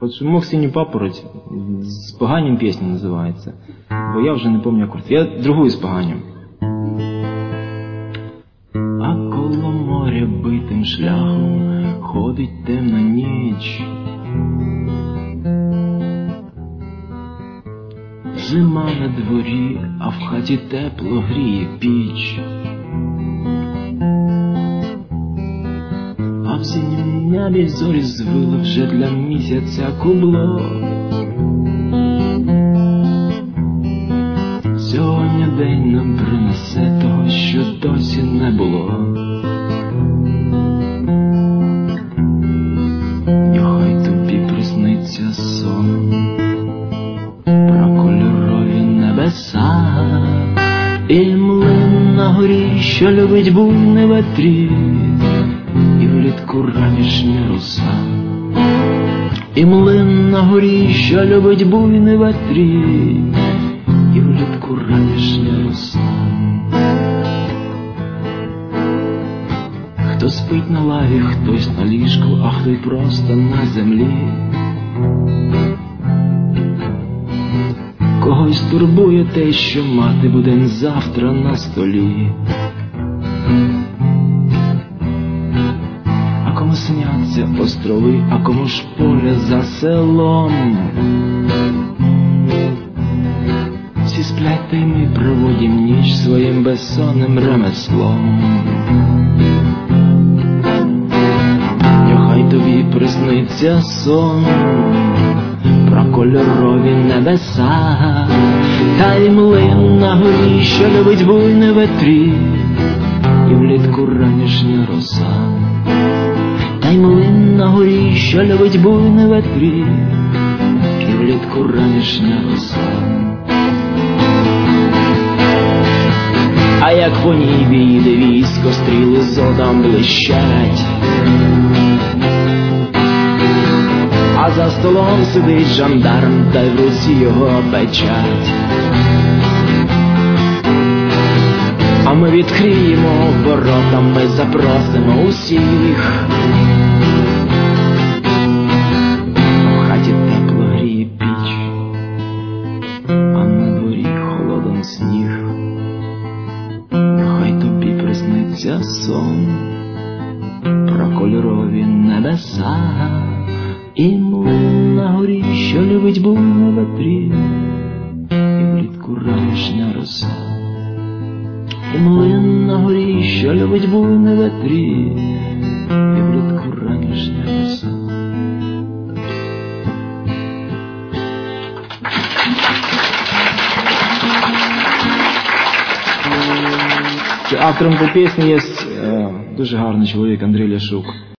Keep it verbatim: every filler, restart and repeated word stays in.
От «Шумок синю папороть» з поганням пісня називається, бо я вже не пам'ятаю акорд. Я другую з поганням. А коло моря битим шляхом ходить темна ніч. Зима на дворі, а в хаті тепло гріє піч. А в синім небі зорі звили вже для місяця кубло. Сьогодні день нам принесе того, що досі не було. Нехай тобі присниться сон про кольорові небеса і млин на горі, що любить буйний ветрі, і влітку ранішня роса. І млин на горі, що любить буйний ветрі, і влітку ранішня роса. Хто спить на лаві, хтось на ліжку, а хто й просто на землі. Когось турбує те, що мати буде завтра на столі. А кому сняться острови, а кому ж поля за селом. Всі сплять, та й ми проводім ніч своїм безсонним ремеслом. Нехай тобі присниться сон про кольорові небеса, та й млин на горі, що любить буйний ветрі, і влітку ранішня роса. Та й млин на горі, що любить буйний ветрі, і влітку ранішня роса. А як по небі їде військо, стріли зодом блищать, а за столом сидить жандарм, та й в руці його печать. А ми відкриємо ворота, ми запросимо усіх. В хаті тепло гріє піч, а на дворі холодом сніг. Нехай тобі присниться сон про кольорові небеса, і млин на горі, що любить буйний ветрі, і влітку ранішня роса. І млин на горі, що любить буйний ветрі, і влітку ранішня роса. Автором по пісні є дуже гарний чоловік Андрій Ляшук.